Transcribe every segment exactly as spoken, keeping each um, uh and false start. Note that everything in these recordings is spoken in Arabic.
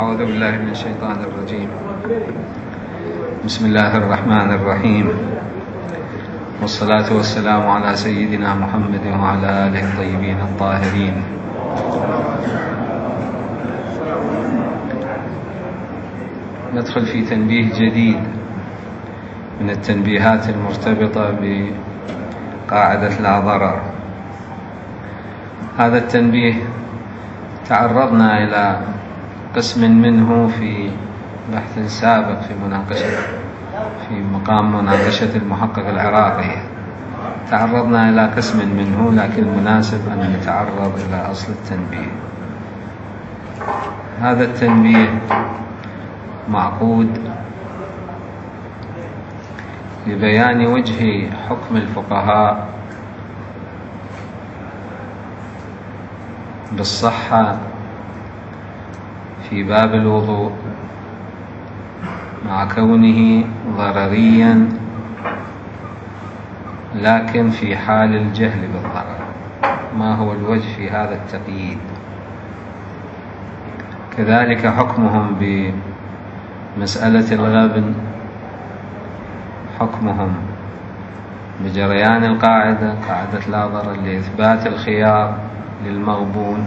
أعوذ بالله من الشيطان الرجيم. بسم الله الرحمن الرحيم، والصلاة والسلام على سيدنا محمد وعلى آله الطيبين الطاهرين. ندخل في تنبيه جديد من التنبيهات المرتبطة بقاعدة لا ضرر. هذا التنبيه تعرضنا إلى قسم منه في بحث سابق في مناقشة في مقام مناقشة المحقق العراقي. تعرضنا إلى قسم منه، لكن مناسب أن نتعرض إلى أصل التنبيه. هذا التنبيه معقود لبيان وجه حكم الفقهاء بالصحة في باب الوضوء، مع كونه ضرريا لكن في حال الجهل بالضرر. ما هو الوجه في هذا التقييد؟ كذلك حكمهم بمسألة الغبن، حكمهم بجريان القاعدة قاعدة لا ضرر لإثبات الخيار للمغبون،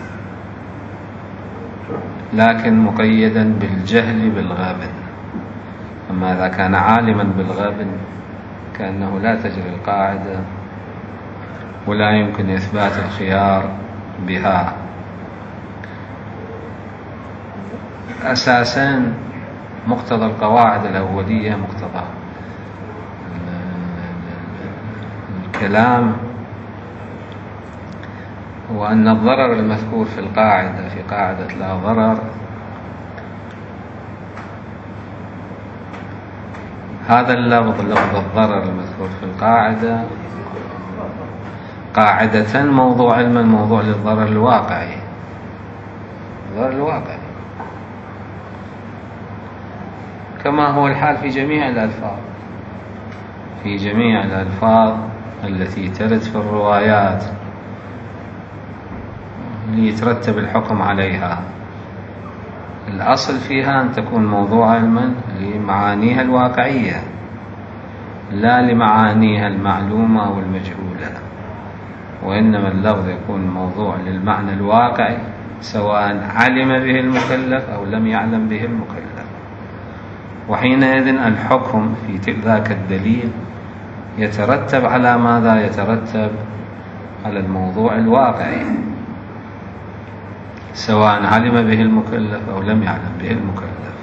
لكن مقيدا بالجهل بالغبن. أما إذا كان عالما بالغبن كأنه لا تجري القاعدة ولا يمكن إثبات الخيار بها. أساسا مقتضى القواعد الأولية، مقتضى الكلام، هو أن الضرر المذكور في القاعدة في قاعدة لا ضرر هذا اللفظ لفظ الضرر المذكور في القاعدة قاعدة موضوع علم الموضوع للضرر الواقعي. الضرر الواقعي كما هو الحال في جميع الألفاظ في جميع الألفاظ التي ترد في الروايات ليترتب الحكم عليها. الأصل فيها أن تكون موضوع علما لمعانيها الواقعية لا لمعانيها المعلومة والمجهولة، وإنما اللفظ يكون موضوع للمعنى الواقعي سواء علم به المكلف أو لم يعلم به المكلف. وحينئذ الحكم في ذاك الدليل يترتب على ماذا؟ يترتب على الموضوع الواقعي سواء علم به المكلف أو لم يعلم به المكلف.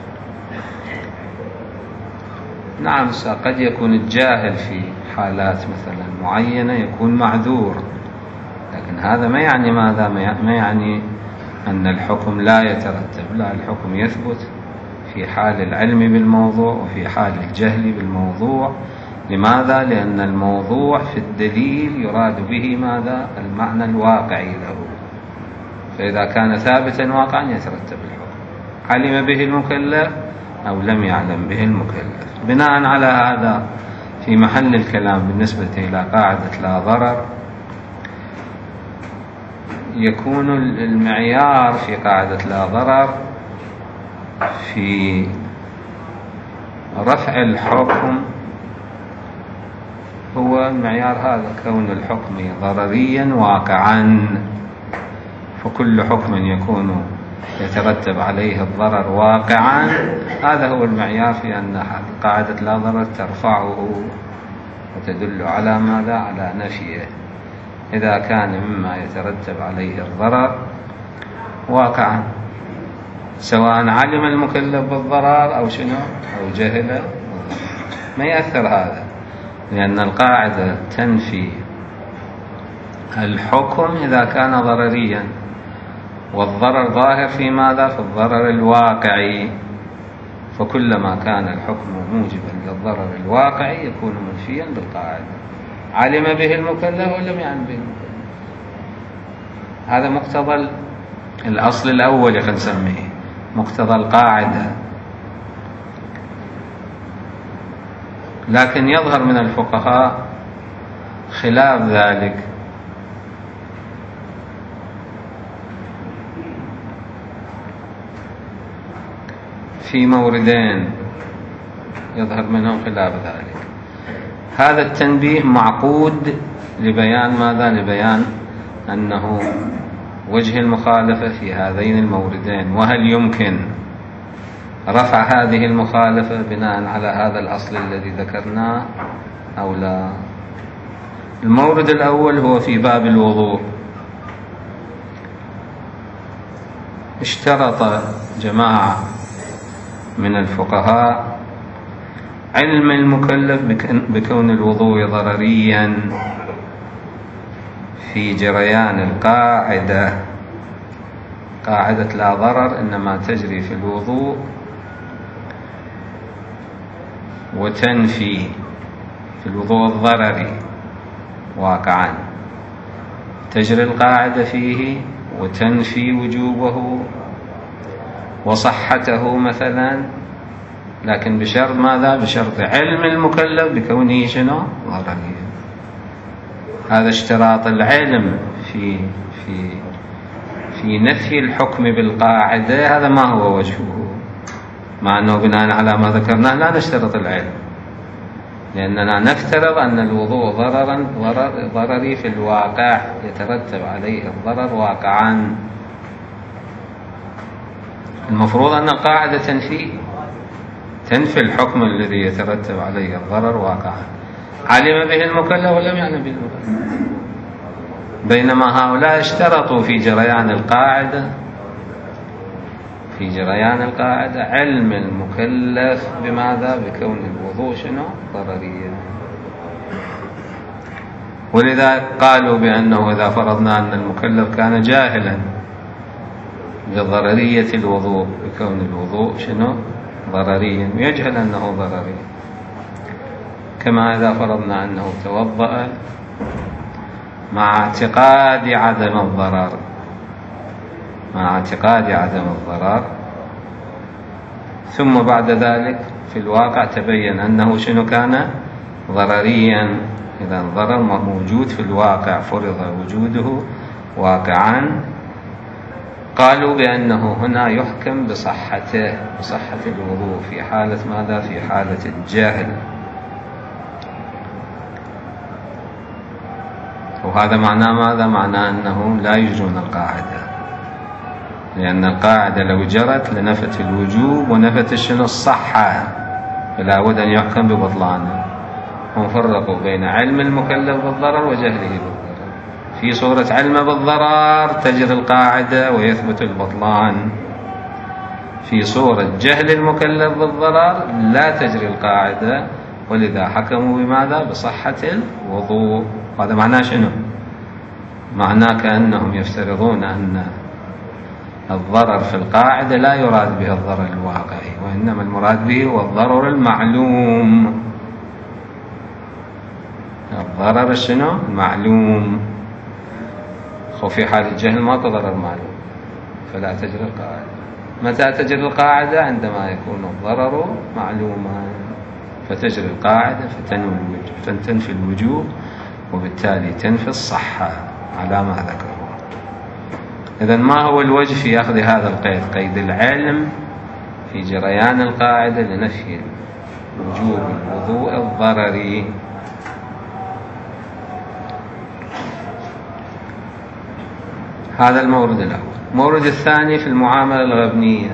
نعم، قد يكون الجاهل في حالات مثلا معينة يكون معذور، لكن هذا ما يعني ماذا؟ ما يعني أن الحكم لا يترتب. لا، الحكم يثبت في حال العلم بالموضوع وفي حال الجهل بالموضوع. لماذا؟ لأن الموضوع في الدليل يراد به ماذا؟ المعنى الواقعي له. فإذا كان ثابتا واقعا يترتب الحكم، علم به المكلف أو لم يعلم به المكلف. بناء على هذا في محل الكلام بالنسبة إلى قاعدة لا ضرر يكون المعيار في قاعدة لا ضرر في رفع الحكم هو المعيار هذا، كون الحكم ضرريا واقعا. فكل حكم يكون يترتب عليه الضرر واقعا هذا هو المعيار في أن قاعدة لا ضرر ترفعه وتدل على ماذا؟ على نفيه. إذا كان مما يترتب عليه الضرر واقعا سواء علم المكلف بالضرر أو شنو أو جهل، ما يأثر هذا، لأن القاعدة تنفي الحكم إذا كان ضرريا، والضرر ظاهر في ماذا؟ في الضرر الواقعي. فكلما كان الحكم موجبا للضرر الواقعي يكون منفيا بالقاعدة، علم به المكلف ولم يعلم به المكلف. هذا مقتضى الأصل الأول خلينا نسميه مقتضى القاعدة. لكن يظهر من الفقهاء خلاف ذلك، في موردين يظهر منهم خلاف ذلك. هذا التنبيه معقود لبيان ماذا؟ لبيان أنه وجه المخالفة في هذين الموردين، وهل يمكن رفع هذه المخالفة بناء على هذا الأصل الذي ذكرناه أو لا. المورد الأول هو في باب الوضوء. اشترط جماعة من الفقهاء علم المكلف بكون الوضوء ضرريا في جريان القاعدة، قاعدة لا ضرر إنما تجري في الوضوء وتنفي في الوضوء الضرري واقعا، تجري القاعدة فيه وتنفي وجوبه وصحته مثلا، لكن بشرط ماذا؟ بشرط علم المكلف بكونه شنو؟ ضرريا. هذا اشتراط العلم في في في نفي الحكم بالقاعدة، هذا ما هو وجهه، مع أنه بناء على ما ذكرناه لا نشترط العلم، لأننا نفترض أن الوضوء ضررا ضرر ضرري في الواقع، يترتب عليه الضرر واقعا. المفروض أن القاعدة تنفي تنفي الحكم الذي يترتب عليه الضرر واقعا. علم به المكلف ولم يعلم به المكلف، بينما هؤلاء اشترطوا في جريان القاعدة في جريان القاعدة علم المكلف بماذا؟ بكون الوضوء شنو؟ ضرريا. ولذا قالوا بأنه إذا فرضنا أن المكلف كان جاهلا بضررية الوضوء بكون الوضوء شنو؟ ضرريا، يجهل أنه ضرري، كما إذا فرضنا أنه توضأ مع اعتقاد عدم الضرر مع اعتقاد عدم الضرر ثم بعد ذلك في الواقع تبين أنه شنو؟ كان ضرريا. إذا الضرر موجود في الواقع، فرض وجوده واقعا، قالوا بأنه هنا يحكم بصحته بصحة الوضوء في حالة ماذا؟ في حالة الجهل. وهذا معناه ماذا؟ معناه أنهم لا يجرون القاعدة، لأن القاعدة لو جرت لنفت الوجوب ونفت شنو؟ الصحة، فلا بد أن يحكم ببطلانه. هم فرقوا بين علم المكلف بالضرر وجهله بالضرر. في صورة علم بالضرر تجري القاعدة ويثبت البطلان، في صورة جهل المكلف بالضرر لا تجري القاعدة، ولذا حكموا بماذا؟ بصحة الوضوء. هذا معناه شنو؟ معناه كأنهم يفترضون أن الضرر في القاعدة لا يراد به الضرر الواقعي، وإنما المراد به هو الضرر المعلوم. الضرر شنو؟ المعلوم. وفي حال الجهل ما تضرر معلوم، فلا تجري القاعدة. متى تجري القاعدة؟ عندما يكون الضرر معلوما، فتجري القاعدة فتنفي الوجوب، وبالتالي تنفي الصحة على ما ذكروا. إذن ما هو الوجه في أخذ هذا القيد؟ قيد العلم في جريان القاعدة لنفي وجوب الوضوء الضرري. هذا المورد الأول. المورد الثاني في المعاملة الغبنية،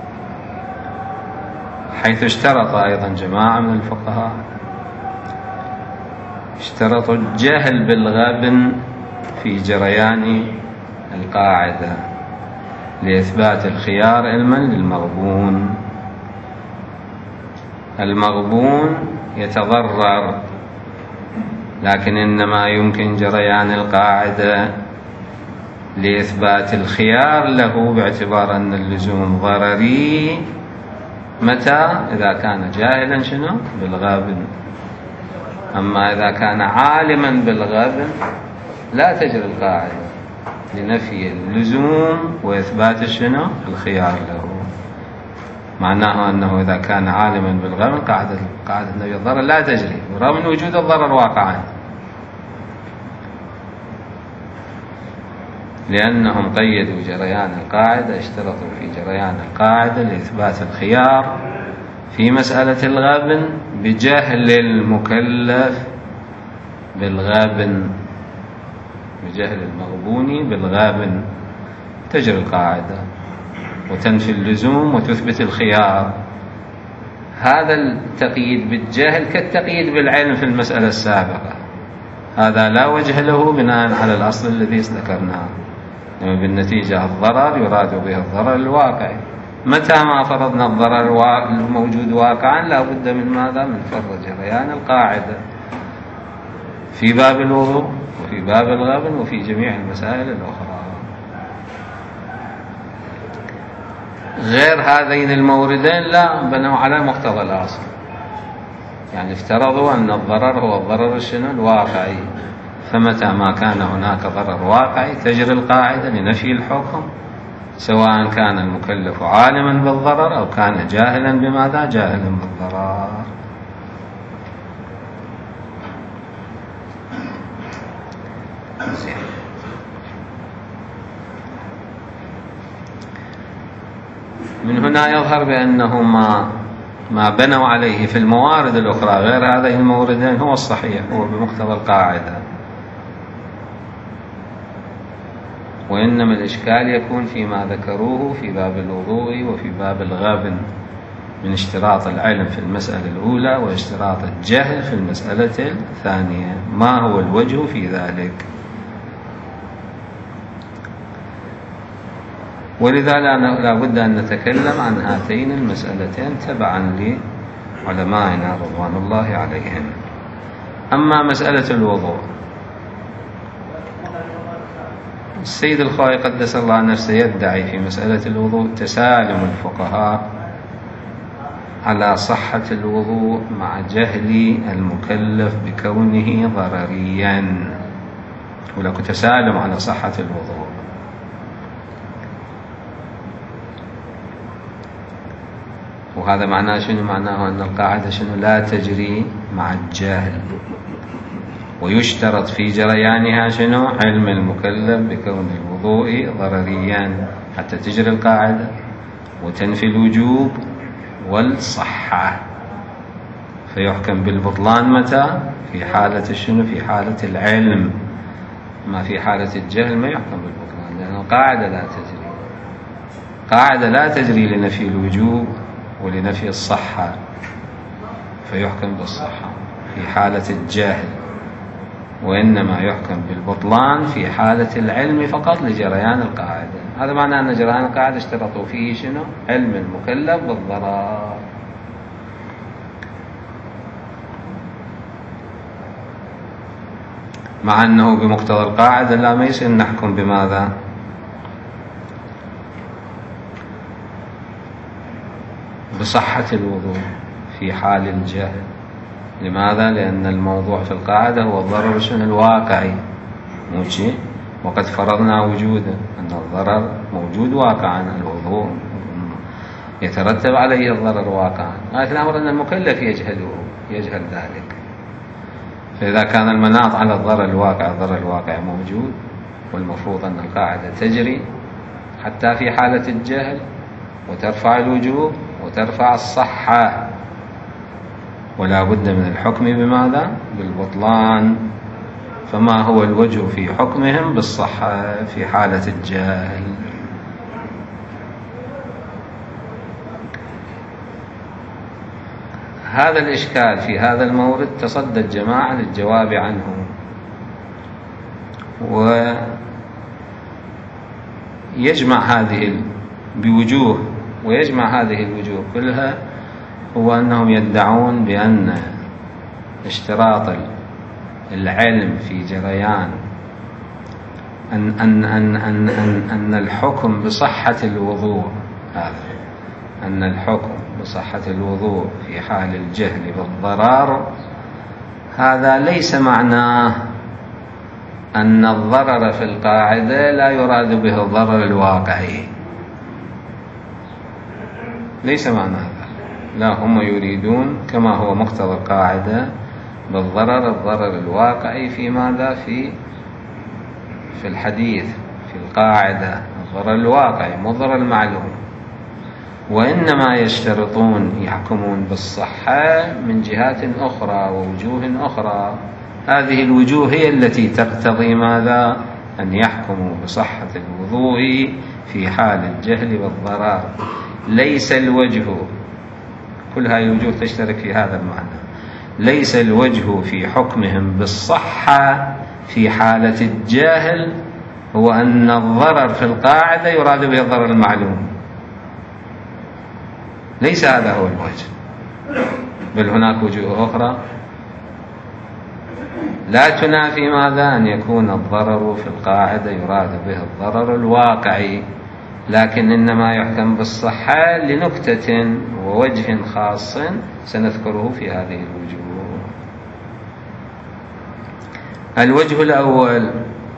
حيث اشترط أيضا جماعة من الفقهاء اشترطوا الجهل بالغبن في جريان القاعدة لإثبات الخيار علما للمغبون. المغبون يتضرر، لكن إنما يمكن جريان القاعدة لإثبات الخيار له باعتبار أن اللزوم ضرري. متى؟ إذا كان جاهلا شنو؟ بالغبن. أما إذا كان عالما بالغبن لا تجري القاعدة لنفي اللزوم وإثبات شنو؟ الخيار له. معناه أنه إذا كان عالما بالغبن قاعدة قاعدة نفي الضرر لا تجري رغم من وجود الضرر واقعا. لأنهم قيدوا جريان القاعدة، اشترطوا في جريان القاعدة لإثبات الخيار في مسألة الغبن بجهل المكلف بالغابن، بجهل المغبون بالغابن، تجري القاعدة وتنفي اللزوم وتثبت الخيار. هذا التقييد بالجهل كالتقييد بالعلم في المسألة السابقة، هذا لا وجه له بناء على الأصل الذي ذكرناه، يعني بالنتيجة الضرر يراد به الضرر الواقعي. متى ما فرضنا الضرر الموجود واقعا لا بد من ماذا؟ من فرض جريان القاعدة في باب الوضوء وفي باب الغبن وفي جميع المسائل الأخرى. غير هذين الموردين لا، بنوا على مقتضى الأصل، يعني افترضوا أن الضرر هو الضرر الشنو؟ الواقعي، فمتى ما كان هناك ضرر واقعي تجري القاعدة لنفي الحكم، سواء كان المكلف عالما بالضرر أو كان جاهلا بماذا؟ جاهلا بالضرر. زين. من هنا يظهر بأنه ما ما بنوا عليه في الموارد الأخرى غير هذين الموردين هو الصحيح، هو بمقتضى القاعدة، وإنما الإشكال يكون فيما ذكروه في باب الوضوء وفي باب الغابن من اشتراط العلم في المسألة الأولى واشتراط الجهل في المسألة الثانية، ما هو الوجه في ذلك؟ ولذا لا بد أن نتكلم عن هاتين المسألتين تبعا لعلمائنا رضوان الله عليهم. أما مسألة الوضوء، السيد الخوئي قدس الله نفسه يدعي في مسألة الوضوء تسالم الفقهاء على صحة الوضوء مع جهل المكلف بكونه ضرريا، ولك تسالم على صحة الوضوء. وهذا معناه شنو؟ معناه أن القاعدة شنو؟ لا تجري مع الجاهل، ويشترط في جريانها شنو؟ علم المكلف بكون الوضوء ضرريا حتى تجري القاعدة وتنفي الوجوب والصحة، فيحكم بالبطلان متى؟ في حالة شنو؟ في حالة العلم، ما في حالة الجهل ما يحكم بالبطلان، لأن القاعدة لا تجري، قاعدة لا تجري لنفي الوجوب ولنفي الصحة، فيحكم بالصحة في حالة الجهل، وإنما يحكم بالبطلان في حالة العلم فقط لجريان القاعدة. هذا معناه أن جريان القاعدة اشترطوا فيه شنو؟ علم المكلف بالضرر. مع أنه بمقتضى القاعدة لا ما يصير نحكم بماذا؟ بصحة الوضوء في حال الجهل. لماذا؟ لأن الموضوع في القاعدة هو الضرر شنو؟ الواقعي، مو شيء، وقد فرضنا وجوده أن الضرر موجود واقعا، الوضوء يترتب عليه الضرر واقعا، لكن الأمر أن المكلف يجهله، يجهل ذلك. فإذا كان المناط على الضرر الواقع، الضرر الواقع موجود، والمفروض أن القاعدة تجري حتى في حالة الجهل وترفع الوجوب وترفع الصحة، ولا بد من الحكم بماذا؟ بالبطلان. فما هو الوجه في حكمهم بالصحة في حالة الجهل؟ هذا الإشكال في هذا المورد تصدى الجماعة للجواب عنه، ويجمع هذه بوجوه ويجمع هذه الوجوه كلها هو أنهم يدعون بأن اشتراط العلم في جريان أن, أن, أن, أن, أن, أن الحكم بصحة الوضوء، هذا أن الحكم بصحة الوضوء في حال الجهل بالضرر، هذا ليس معناه أن الضرر في القاعدة لا يراد به الضرر الواقعي، ليس معنى هذا، لا، هم يريدون كما هو مقتضى القاعدة بالضرر الضرر الواقعي في ماذا؟ في في الحديث في القاعدة، الضرر الواقعي مو الضرر المعلوم. وإنما يشترطون يحكمون بالصحة من جهات أخرى ووجوه أخرى. هذه الوجوه هي التي تقتضي ماذا؟ أن يحكموا بصحة الوضوء في حال الجهل والضرر. ليس الوجه، كل هذه الوجوه تشترك في هذا المعنى، ليس الوجه في حكمهم بالصحة في حالة الجاهل هو أن الضرر في القاعدة يراد به الضرر المعلوم، ليس هذا هو الوجه، بل هناك وجوه أخرى لا تنافي ماذا؟ أن يكون الضرر في القاعدة يراد به الضرر الواقعي، لكن إنما يحكم بالصحة لنكتة ووجه خاص سنذكره في هذه الوجوه. الوجه الأول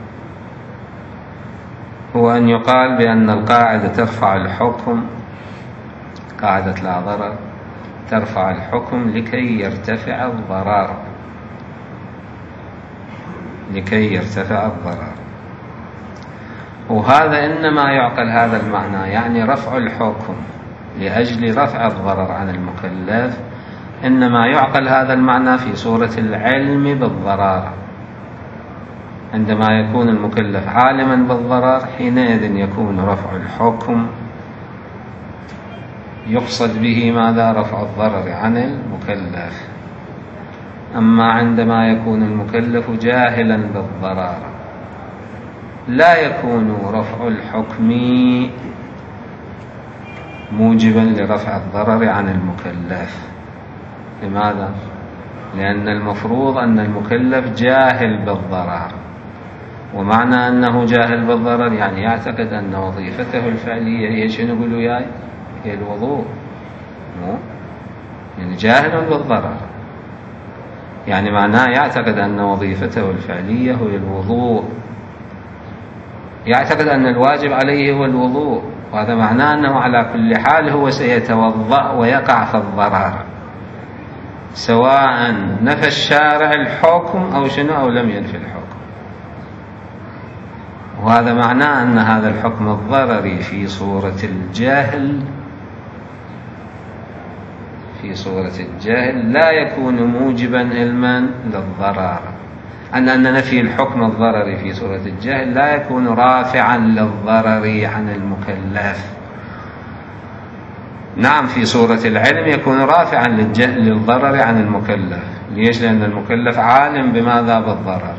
هو أن يقال بأن القاعدة ترفع الحكم، قاعدة لا ضرر ترفع الحكم لكي يرتفع الضرر، لكي يرتفع الضرر. وهذا إنما يعقل هذا المعنى، يعني رفع الحكم لأجل رفع الضرر عن المكلف، إنما يعقل هذا المعنى في صورة العلم بالضرر. عندما يكون المكلف عالما بالضرر حينئذ يكون رفع الحكم يقصد به ماذا؟ رفع الضرر عن المكلف. أما عندما يكون المكلف جاهلا بالضرر لا يكون رفع الحكم موجبا لرفع الضرر عن المكلف. لماذا؟ لأن المفروض أن المكلف جاهل بالضرر، ومعنى أنه جاهل بالضرر يعني يعتقد أن وظيفته الفعلية هي شنو؟ نقولوا ياي هي الوضوء، مو يعني جاهل بالضرر، يعني معناه يعتقد أن وظيفته الفعلية هي الوضوء، يعتقد أن الواجب عليه هو الوضوء، وهذا معناه أنه على كل حال هو سيتوضأ ويقع في الضرر، سواء نفى الشارع الحكم أو شنو أو لم ينفي الحكم. وهذا معناه أن هذا الحكم الضرري في صورة الجهل، في صورة الجهل لا يكون موجبا علما للضرر، أن أن نفي الحكم الضرري في صورة الجهل لا يكون رافعا للضرر عن المكلف. نعم في صورة العلم يكون رافعا للجهل للضرر عن المكلف. ليش؟ لأن المكلف عالم بماذا؟ بالضرر،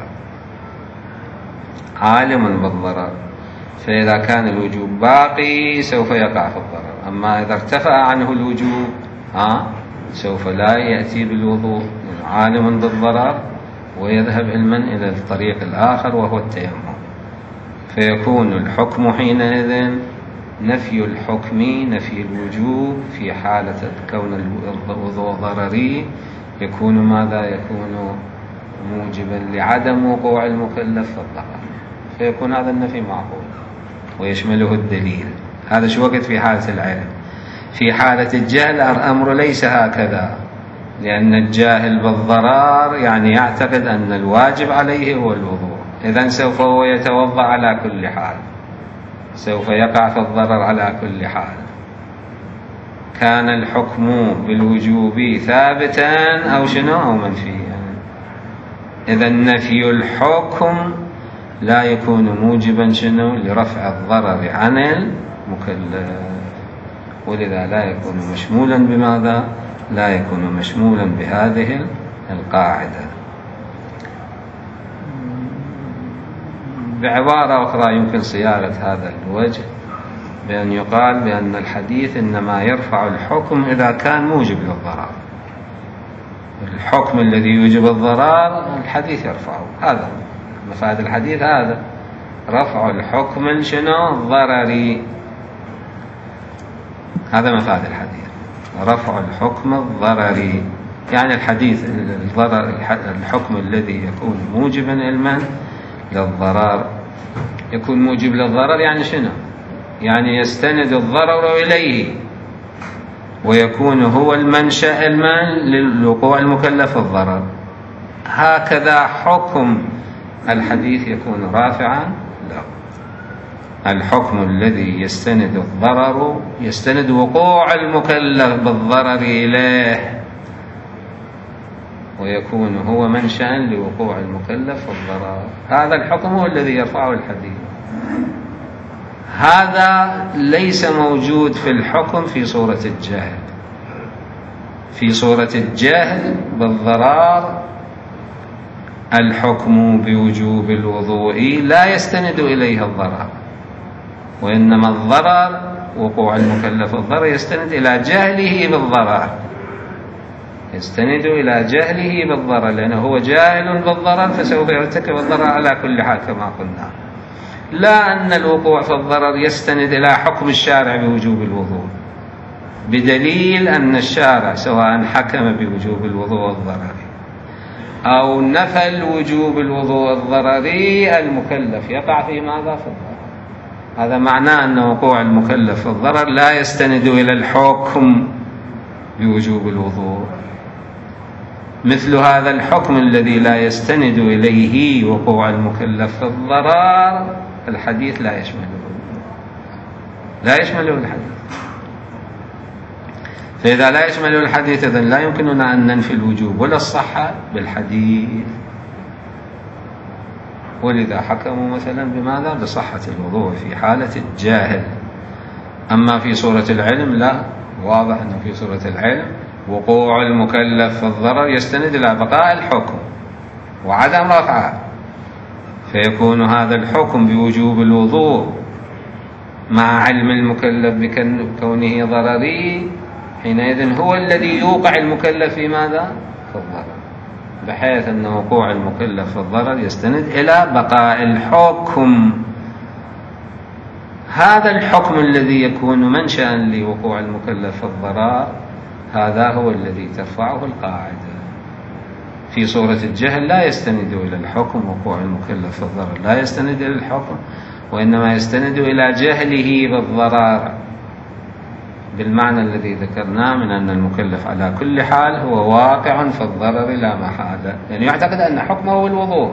عالم بالضرر، فإذا كان الوجوب باقي سوف يقع في الضرر. أما إذا ارتفع عنه الوجوب ها سوف لا يأتي بالوضوء، عالم بالضرر ويذهب علما إلى الطريق الآخر وهو التيمم، فيكون الحكم حينئذ نفي الحكم نفي الوجوب في حالة كون الوضوء ضرري يكون ماذا؟ يكون موجبا لعدم وقوع المكلف في الضرر، فيكون هذا النفي معقول ويشمله الدليل. هذا شو وقت في حالة العلم. في حالة الجهل الأمر ليس هكذا، لأن الجاهل بالضرر يعني يعتقد أن الواجب عليه هو الوضوء، إذن سوف هو يتوضأ على كل حال، سوف يقع في الضرر على كل حال. كان الحكم بالوجوب ثابتا أو شنو أو منفيا، إذن نفي الحكم لا يكون موجبا شنو لرفع الضرر عن المكلف، ولذا لا يكون مشمولا بماذا؟ لا يكون مشمولا بهذه القاعدة. بعبارة أخرى يمكن صياغة هذا الوجه بأن يقال بأن الحديث إنما يرفع الحكم إذا كان موجب للضرر. الحكم الذي يوجب الضرر الحديث يرفعه، هذا مفاد الحديث، هذا رفع الحكم شنو؟ الضرري، هذا مفاد الحديث، رفع الحكم الضرري، يعني الحديث الضرر الحكم الذي يكون موجبا علما للضرر، يكون موجب للضرر يعني شنو؟ يعني يستند الضرر إليه ويكون هو المنشأ علما لوقوع المكلف الضرر. هكذا حكم الحديث يكون رافعا له. الحكم الذي يستند الضرر يستند وقوع المكلف بالضرر إليه، ويكون هو منشأ لوقوع المكلف بالضرر. هذا الحكم هو الذي يرفعه الحديث. هذا ليس موجود في الحكم في صورة الجهل. في صورة الجهل بالضرار الحكم بوجوب الوضوء لا يستند إليه الضرر، وإنما الضرر وقوع المكلف الضرر يستند إلى جهله بالضرر، يستند إلى جهله بالضرر، لأنه هو جاهل بالضرر فسوف يرتكب الضرر على كل حال كما قلنا. لا أن الوقوع في الضرر يستند إلى حكم الشارع بوجوب الوضوء، بدليل أن الشارع سواء حكم بوجوب الوضوء الضرري أو نفى الوجوب الوضوء الضرري، المكلف يقع في ماذا؟ في الضرر. هذا معناه أن وقوع المكلف في الضرر لا يستند إلى الحكم بوجوب الوضوء. مثل هذا الحكم الذي لا يستند إليه وقوع المكلف في الضرر الحديث لا يشمله، لا يشمله الحديث. فإذا لا يشمله الحديث إذن لا يمكننا أن ننفي الوجوب ولا الصحة بالحديث، ولذا حكموا مثلا بماذا؟ بصحة الوضوء في حالة الجاهل. أما في صورة العلم لا، واضح أنه في صورة العلم وقوع المكلف في الضرر يستند إلى بقاء الحكم وعدم رفعه، فيكون هذا الحكم بوجوب الوضوء مع علم المكلف بكونه ضرري، حينئذ هو الذي يوقع المكلف في ماذا؟ في الضرر، بحيث أن وقوع المكلف في الضرر يستند إلى بقاء الحكم. هذا الحكم الذي يكون منشأ لوقوع المكلف في الضرر هذا هو الذي ترفعه القاعدة. في صورة الجهل لا يستند إلى الحكم، وقوع المكلف في الضرر لا يستند إلى الحكم، وإنما يستند إلى جهله بالضرر، بالمعنى الذي ذكرناه من أن المكلف على كل حال هو واقع في الضرر لا محالة، يعني يعتقد أن حكمه هو الوضوء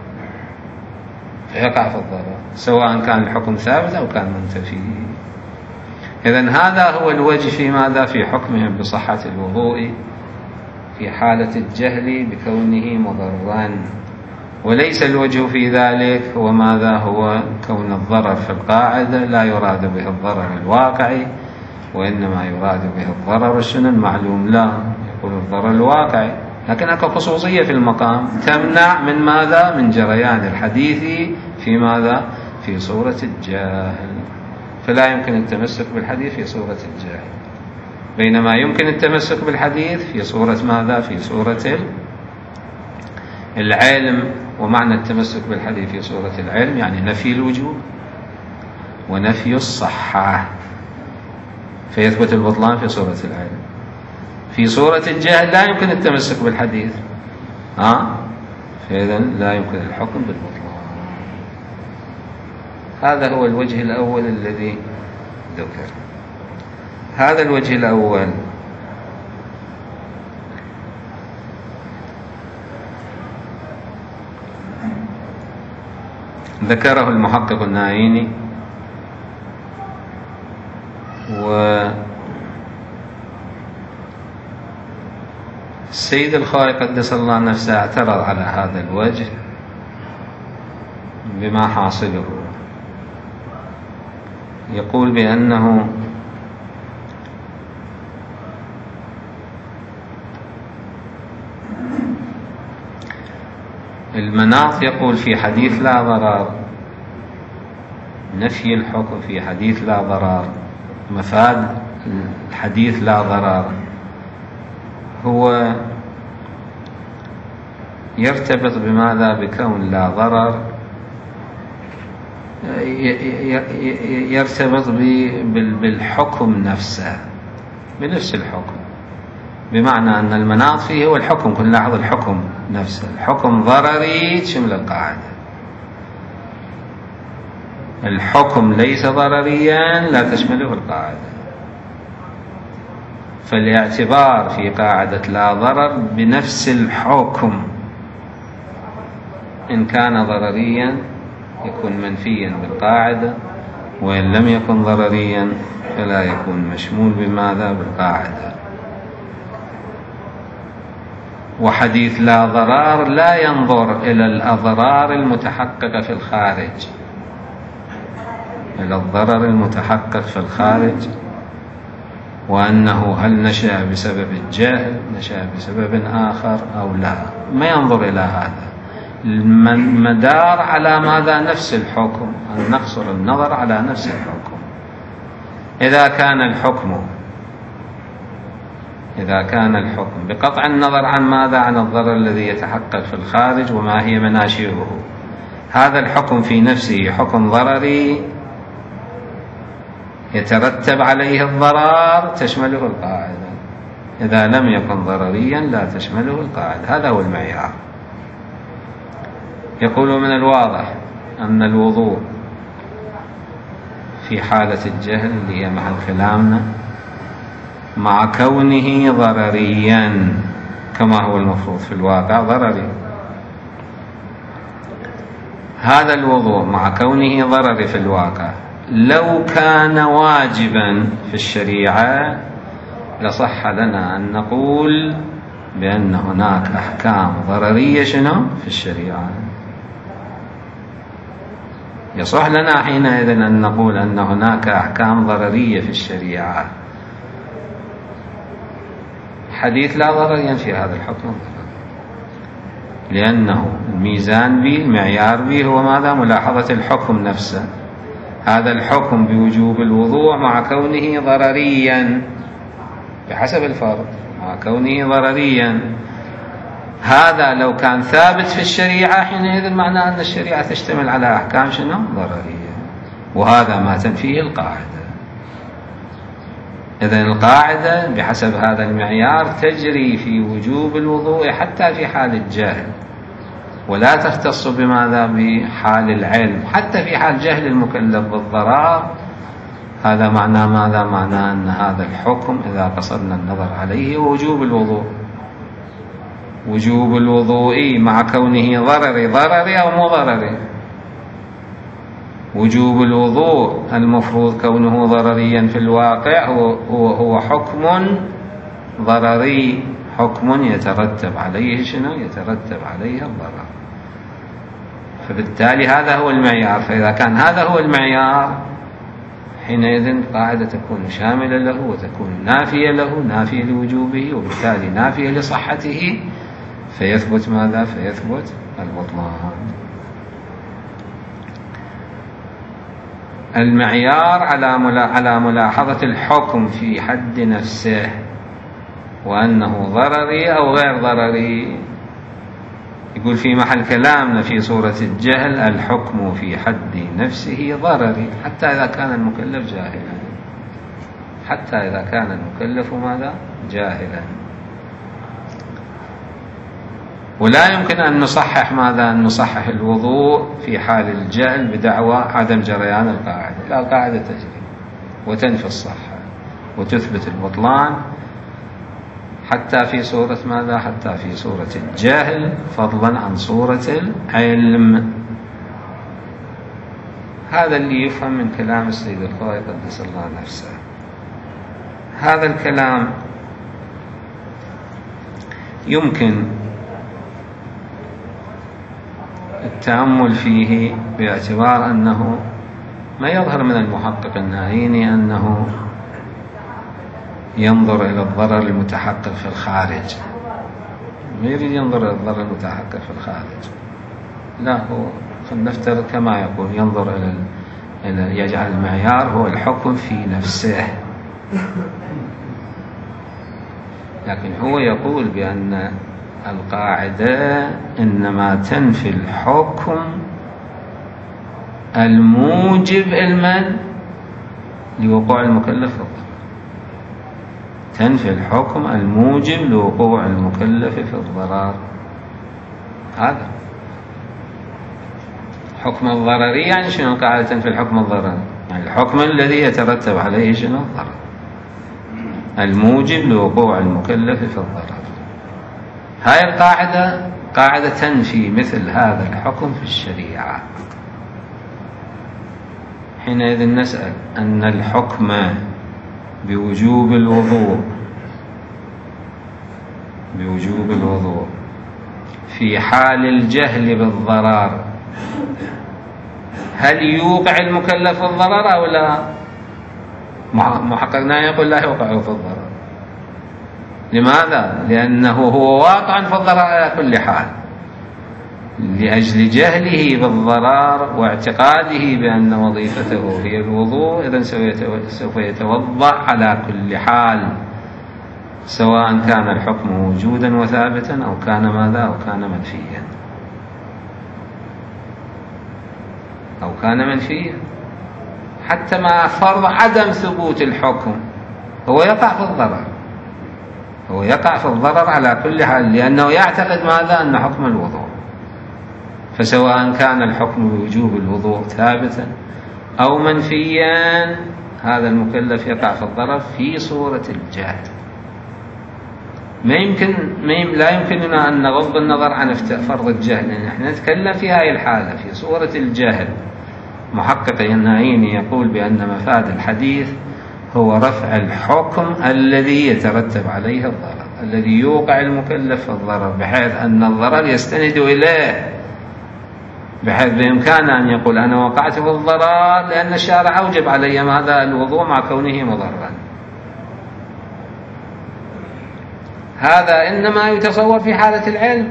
فيقع في الضرر سواء كان الحكم ثابت أو كان منتفي. إذن هذا هو الوجه في ماذا؟ في حكمهم بصحة الوضوء في حالة الجهل بكونه مضرا، وليس الوجه في ذلك هو ماذا؟ هو كون الضرر في القاعدة لا يراد به الضرر الواقعي، وإنما يراد به الضرر الشنو المعلوم، لا يقول الضرر الواقعي، لكن أكو خصوصية في المقام تمنع من ماذا؟ من جريان الحديث في ماذا؟ في صورة الجاهل، فلا يمكن التمسك بالحديث في صورة الجاهل، بينما يمكن التمسك بالحديث في صورة ماذا؟ في صورة العلم. ومعنى التمسك بالحديث في صورة العلم يعني نفي الوجوب ونفي الصحة، فيثبت البطلان في صورة العلم. في صورة الجهل لا يمكن التمسك بالحديث، ها؟ فإذن لا يمكن الحكم بالبطلان. هذا هو الوجه الأول الذي ذكر. هذا الوجه الأول ذكره المحقق النايني، والسيد الخوئي قدس الله نفسه اعترض على هذا الوجه بما حاصله، يقول بأنه المناط يقول في حديث لا ضرر، نفي الحكم في حديث لا ضرر، مفاد الحديث لا ضرر هو يرتبط بماذا؟ بكون لا ضرر، يرتبط بالحكم نفسه، بنفس الحكم، بمعنى أن المناط فيه هو الحكم. كن لاحظ الحكم نفسه، الحكم ضرري تشمل القاعدة، الحكم ليس ضرريا لا تشمله القاعدة، فالاعتبار في قاعدة لا ضرر بنفس الحكم، إن كان ضرريا يكون منفيا بالقاعدة، وإن لم يكن ضرريا فلا يكون مشمول بماذا؟ بالقاعدة. وحديث لا ضرار لا ينظر إلى الأضرار المتحققة في الخارج، إلى الضرر المتحقق في الخارج، وأنه هل نشأ بسبب الجهل، نشأ بسبب آخر أو لا، ما ينظر إلى هذا. المدار على ماذا؟ نفس الحكم، أن نقصر النظر على نفس الحكم. إذا كان الحكم إذا كان الحكم بقطع النظر عن ماذا؟ عن الضرر الذي يتحقق في الخارج وما هي مناشئه، هذا الحكم في نفسه حكم ضرري يترتب عليه الضرر تشمله القاعدة. إذا لم يكن ضرريا لا تشمله القاعدة. هذا هو المعيار. يقول من الواضح أن الوضوء في حالة الجهل اللي هي محل كلامنا مع كونه ضرريا كما هو المفروض في الواقع ضرري، هذا الوضوء مع كونه ضرري في الواقع لو كان واجبا في الشريعة لصح لنا أن نقول بأن هناك أحكام ضررية شنو في الشريعة. يصح لنا حينئذ أن نقول أن هناك أحكام ضررية في الشريعة. حديث لا ضرر ينفي هذا الحكم الضرر، لأنه الميزان به، المعيار به هو ماذا؟ ملاحظة الحكم نفسه. هذا الحكم بوجوب الوضوء مع كونه ضرريا بحسب الفرض، مع كونه ضرريا، هذا لو كان ثابت في الشريعة حينئذ معناه أن الشريعة تشتمل على أحكام شنو؟ ضررية، وهذا ما تنفيه القاعدة. إذن القاعدة بحسب هذا المعيار تجري في وجوب الوضوء حتى في حال الجهل، ولا تختص بماذا؟ بحال العلم. حتى في حال جهل المكلف بالضرر هذا معناه ماذا؟ معناه أن هذا الحكم إذا قصرنا النظر عليه وجوب الوضوء، وجوب الوضوء مع كونه ضرري ضرري أو مو ضرري. وجوب الوضوء المفروض كونه ضرريا في الواقع هو, هو, هو حكم ضرري، حكم يترتب عليه شنو؟ يترتب عليه الضرر. فبالتالي هذا هو المعيار. فإذا كان هذا هو المعيار حينئذ القاعدة تكون شاملة له وتكون نافية له، نافية لوجوبه وبالتالي نافية لصحته، فيثبت ماذا؟ فيثبت البطلان. المعيار على ملاحظة الحكم في حد نفسه وأنه ضرري أو غير ضرري. يقول في محل كلامنا في صورة الجهل الحكم في حد نفسه ضرري حتى إذا كان المكلف جاهلا، حتى إذا كان المكلف ماذا؟ جاهلا. ولا يمكن أن نصحح ماذا؟ أن نصحح الوضوء في حال الجهل بدعوى عدم جريان القاعدة. لا، القاعدة تجري وتنفي الصحة وتثبت البطلان حتى في صورة ماذا؟ حتى في صورة الجهل، فضلا عن صورة العلم. هذا اللي يفهم من كلام السيد الخوئي قدس الله نفسه. هذا الكلام يمكن التأمل فيه باعتبار أنه ما يظهر من المحقق الناهيني أنه ينظر إلى الضرر المتحقق في الخارج، ما يريد ينظر إلى الضرر المتحقق في الخارج، لا، هو نفترض كما يقول ينظر إلى إلى يجعل المعيار هو الحكم في نفسه. لكن هو يقول بأن القاعدة إنما تنفي الحكم الموجب المن لوقوع المكلف في الضرر، تنفي الحكم الموجب لوقوع المكلف في الضرر. هذا حكم الضرري يعني شنو؟ القاعدة تنفي الحكم الضرري يعني الحكم الذي يترتب عليه شنو؟ الضرر الموجب لوقوع المكلف في الضرر. هاي القاعدة قاعدة تنفي مثل هذا الحكم في الشريعة. حينئذ نسأل أن الحكم بوجوب الوضوء بوجوب الوضوء في حال الجهل بالضرر هل يوقع المكلف الضرر أو لا؟ محققنا يقول لا يوقع في الضرر. لماذا؟ لأنه هو واقع في الضرر على كل حال لأجل جهله بالضرر واعتقاده بأن وظيفته هي الوضوء، إذن سوف يتوضأ على كل حال سواء كان الحكم موجودا وثابتا أو كان ماذا أو كان منفيا أو كان منفيا. حتى مع فرض عدم ثبوت الحكم هو يقع في الضرر هو يقع في الضرر على كل حال لأنه يعتقد ماذا أن حكم الوضوء. فسواء كان الحكم بوجوب الوضوء ثابتا أو منفيا هذا المكلف يقع في الضرر في صورة الجهل. ما يمكن ما يم... لا يمكننا أن نغض النظر عن فرض الجهل، لأن نحن نتكلم في هذه الحالة في صورة الجهل. محقق النعيمي يقول بأن مفاد الحديث هو رفع الحكم الذي يترتب عليه الضرر، الذي يوقع المكلف في الضرر، بحيث أن الضرر يستند إليه، بحيث بإمكانه أن يقول أنا وقعت في الضرر لأن الشارع أوجب علي هذا الوضوء مع كونه مضرا. هذا إنما يتصور في حالة العلم،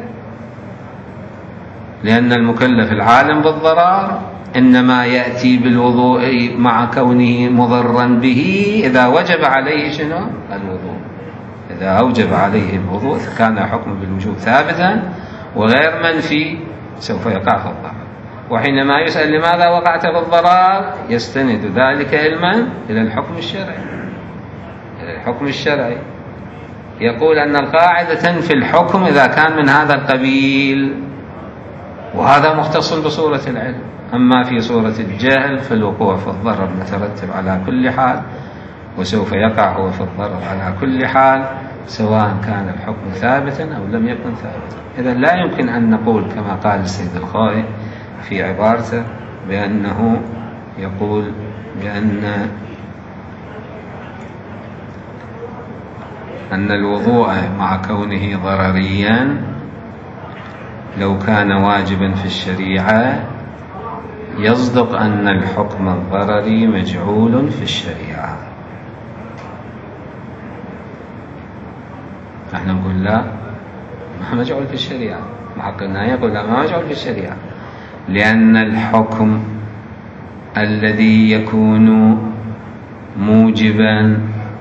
لأن المكلف العالم بالضرر إنما يأتي بالوضوء مع كونه مضرا به إذا وجب عليه شنو؟ الوضوء. إذا أوجب عليه الوضوء كان حكم بالوجوب ثابتا وغير منفي سوف يقع في الضرر. وحينما يسأل لماذا وقعت في الضرر يستند ذلك علما إلى الحكم الشرعي إلى الحكم الشرعي يقول أن القاعدة تنفي الحكم إذا كان من هذا القبيل، وهذا مختص بصورة العلم. أما في صورة الجهل فالوقوع في الضرر مترتب على كل حال، وسوف يقع هو في الضرر على كل حال سواء كان الحكم ثابتا أو لم يكن ثابتا. إذا لا يمكن أن نقول كما قال السيد الخوئي في عبارته بأنه يقول بأن أن الوضوء مع كونه ضرريا لو كان واجبا في الشريعة يصدق أن الحكم الضرري مجعول في الشريعة. نحن نقول لا، ما مجعول في الشريعة. محققنا يقول لا، ما مجعول في الشريعة، لأن الحكم الذي يكون موجبا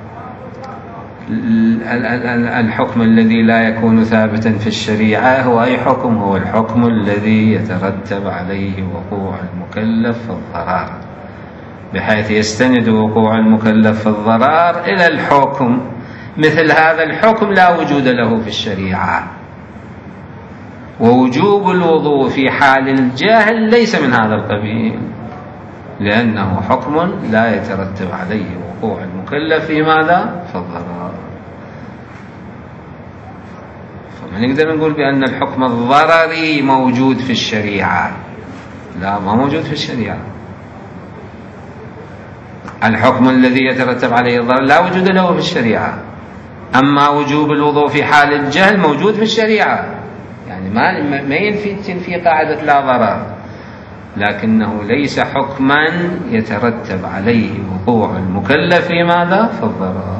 الحكم الذي لا يكون ثابتا في الشريعة هو أي حكم؟ هو الحكم الذي يترتب عليه وقوع المكلف في الضرر، بحيث يستند وقوع المكلف في الضرر إلى الحكم. مثل هذا الحكم لا وجود له في الشريعة. ووجوب الوضوء في حال الجاهل ليس من هذا القبيل، لأنه حكم لا يترتب عليه وقوع المكلف في ماذا؟ في الضرر. فما نقدر نقول بأن الحكم الضرري موجود في الشريعة، لا، ما موجود في الشريعة. الحكم الذي يترتب عليه الضرر لا وجود له في الشريعة. أما وجوب الوضوء في حال الجهل موجود في الشريعة، يعني ما ما ينفي تنفي قاعدة لا ضرر، لكنه ليس حكما يترتب عليه وقوع المكلف في ماذا؟ في الضرر.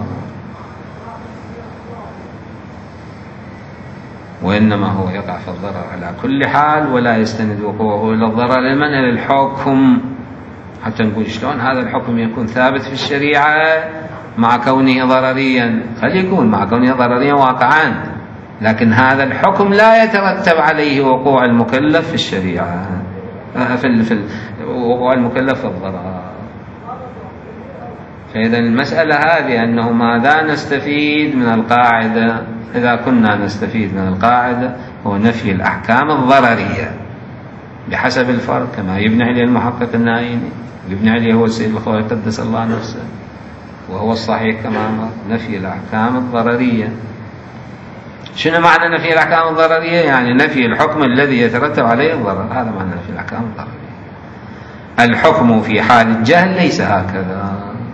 وإنما هو يقع في الضرر على كل حال ولا يستند وقوعه إلى الضرر لمن إلى الحكم. حتى نقول شلون هذا الحكم يكون ثابت في الشريعة مع كونه ضرريا؟ قد يكون مع كونه ضرريا واقعا، لكن هذا الحكم لا يترتب عليه وقوع المكلف في الشريعة، في في وقوع المكلف في الضرر. فإذا المسألة هذه أنه ماذا نستفيد من القاعدة؟ إذا كنا نستفيد من القاعدة هو نفي الأحكام الضررية بحسب الفرق، كما يبني عليه المحقق النعيمي، يبني عليه هو السيد الخوئي قدس الله نفسه، وهو الصحيح كما نفي الأحكام الضررية. شنو معنى نفي الأحكام الضررية؟ يعني نفي الحكم الذي يترتب عليه الضرر، هذا معنى نفي الأحكام الضررية. الحكم في حال الجهل ليس هكذا،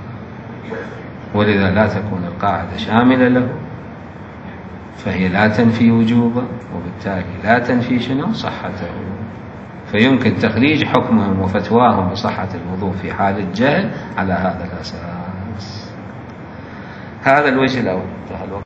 ولذا لا تكون القاعدة شاملة له، فهي لا تنفي وجوبه، وبالتالي لا تنفي شنو؟ صحته. فيمكن تخريج حكمهم وفتواهم بصحة الوضوء في حال الجهل على هذا الأساس. هذا الوجه الأول.